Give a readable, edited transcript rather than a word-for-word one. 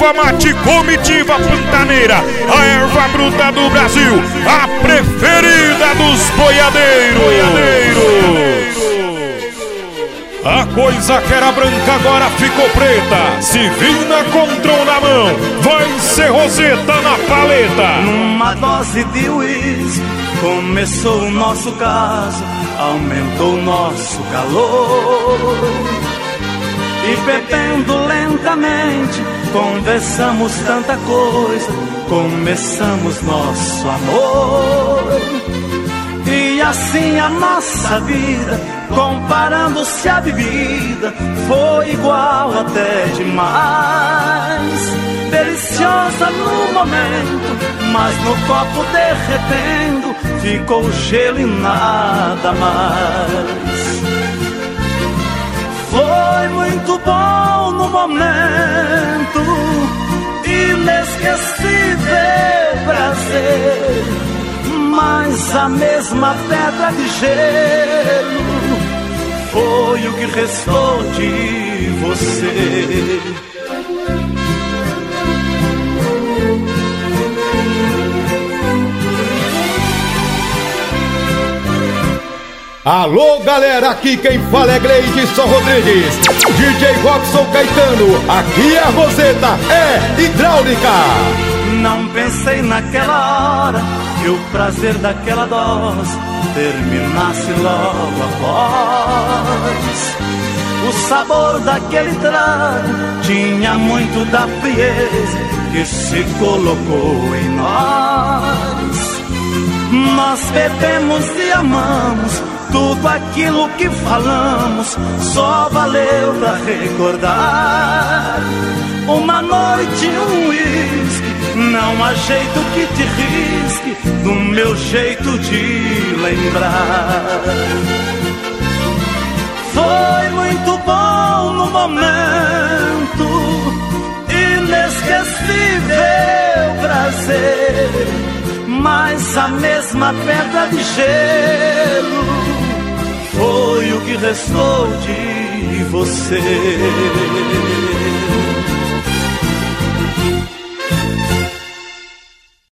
erva mate comitiva pantaneira, a erva bruta do Brasil, a preferida dos boiadeiros. A coisa que era branca agora ficou preta. Se vina com tron na mão, vai ser roseta na paleta. Numa dose de uísque começou o nosso caso, aumentou o nosso calor. E bebendo lentamente, conversamos tanta coisa, começamos nosso amor. E assim a nossa vida, comparando-se à bebida, foi igual até demais. Deliciosa no momento, mas no copo derretendo, ficou gelo e nada mais. Foi muito bom no momento, inesquecível prazer, mas a mesma pedra de gelo foi o que restou de você. Alô galera, aqui quem fala é Gleidson Rodrigues, DJ Robson Caetano, aqui a roseta é hidráulica. Não pensei naquela hora que o prazer daquela dose terminasse logo após. O sabor daquele trago tinha muito da frieza que se colocou em nós. Nós bebemos e amamos, tudo aquilo que falamos só valeu pra recordar. Uma noite, um uísque, não há jeito que te risque do meu jeito de lembrar. Foi muito bom no momento, inesquecível prazer, mas a mesma pedra de gelo foi o que restou de você.